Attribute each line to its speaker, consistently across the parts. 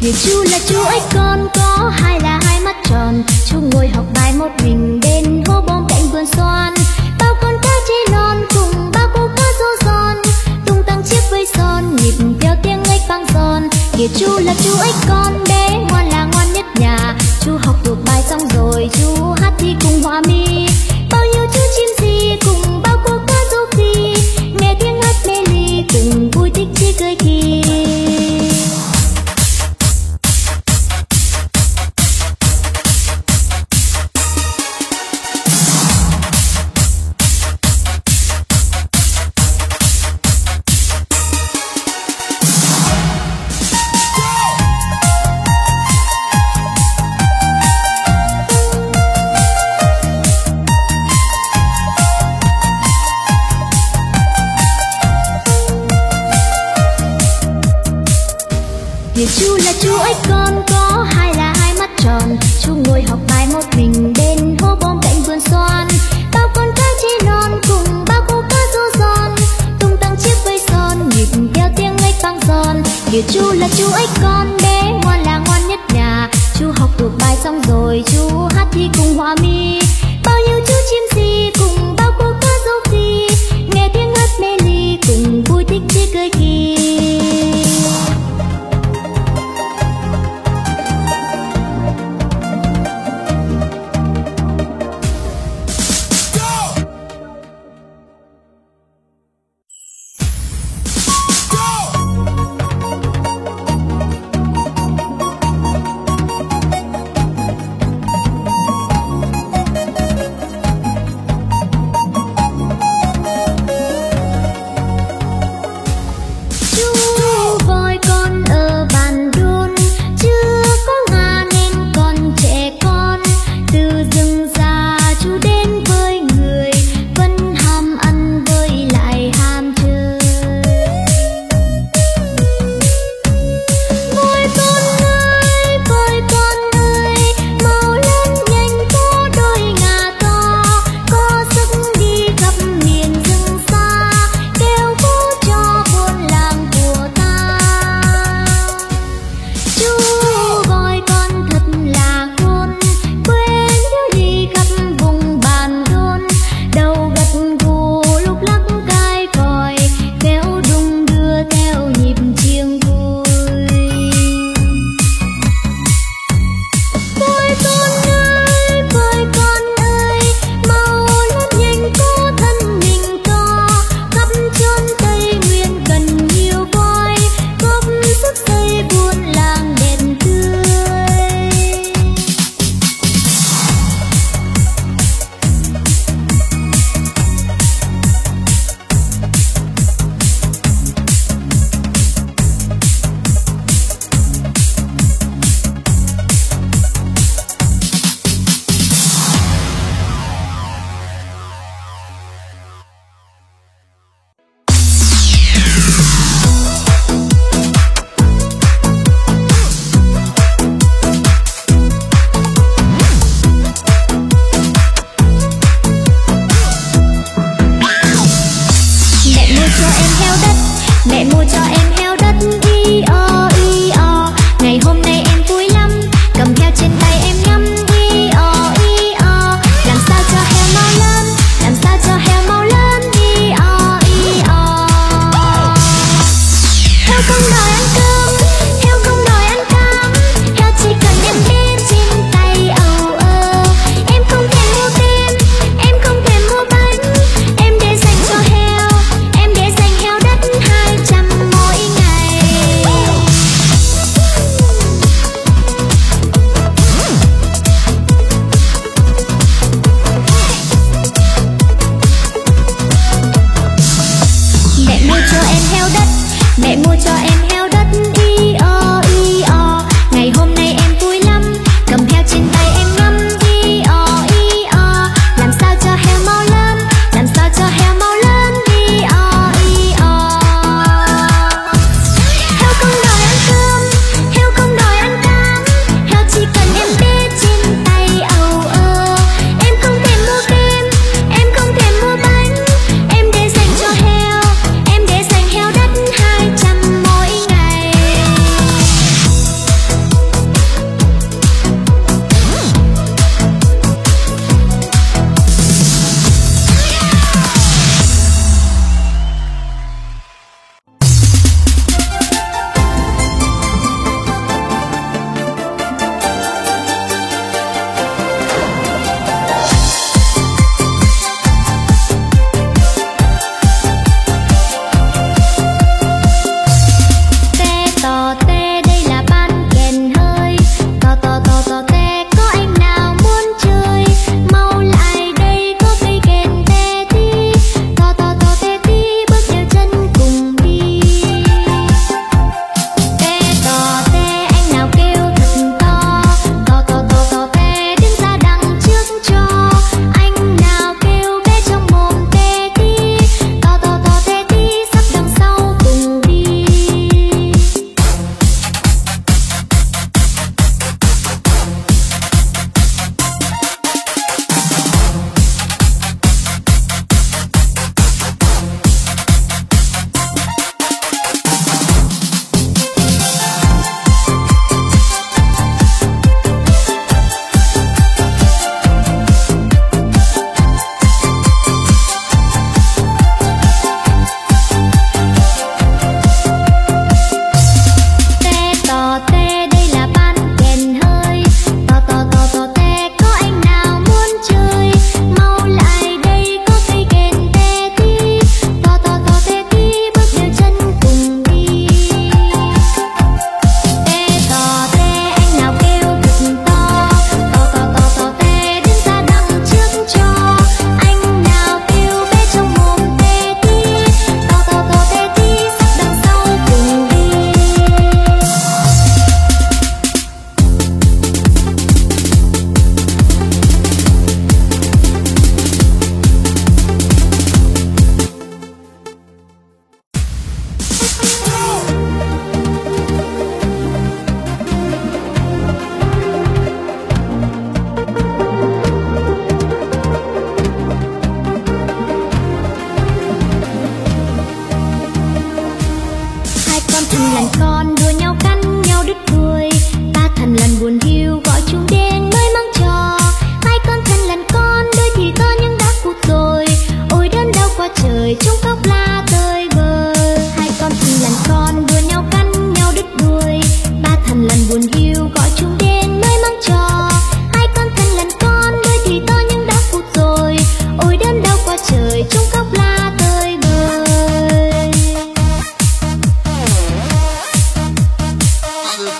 Speaker 1: Vì chú là chú ếch con có hai là hai mắt tròn, chú ngồi học bài một mình bên hố bom cạnh vườn xoan. Bao con cá chê non cùng bao cô cá rô giòn, tung tăng chiếc vây son nhịp theo tiếng ếch vang giòn. Kìa chú là chú ếch con bé ngoan là ngoan nhất nhà, chú học thuộc bài xong rồi chú hát thi cùng hòa mi. Bao nhiêu chú chim gì cùng bao cô cá rô phi, nghe tiếng hát mê ly cùng vui thích chí cười khi. Vì chú là chú ếch con có hai là hai mắt tròn, chú ngồi học bài một mình bên hố bom cạnh vườn xoan. Bao con cá chê non cùng bao cô cá rô giòn, tung tăng chiếc vây son nhịp theo tiếng ếch vang giòn. Vì chú là chú ếch con bé ngoan là ngoan nhất nhà, chú học thuộc bài xong rồi chú hát thi cùng hòa mi. Bao nhiêu chú chim gì cùng bao cô cá rô phi, nghe tiếng hát mê ly cùng vui thích chí cười khi.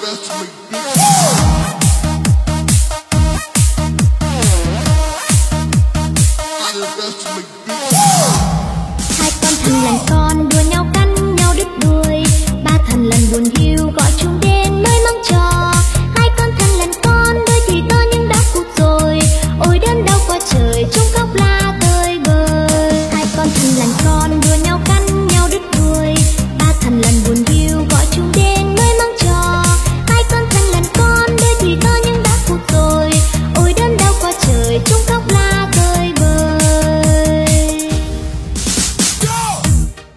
Speaker 2: best make this